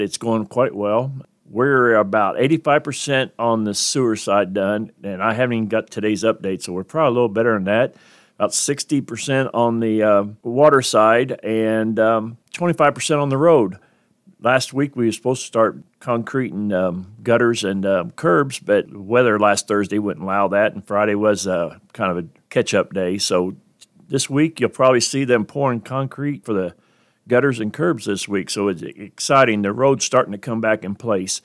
It's going quite well. We're about 85% on the sewer side done, and I haven't even got today's update, so we're probably a little better than that. About 60% on the water side and 25% on the road. Last week we were supposed to start concrete and gutters and curbs, but weather last Thursday wouldn't allow that, and Friday was kind of a catch-up day. So this week you'll probably see them pouring concrete for the gutters and curbs this week, so it's exciting. The road's starting to come back in place.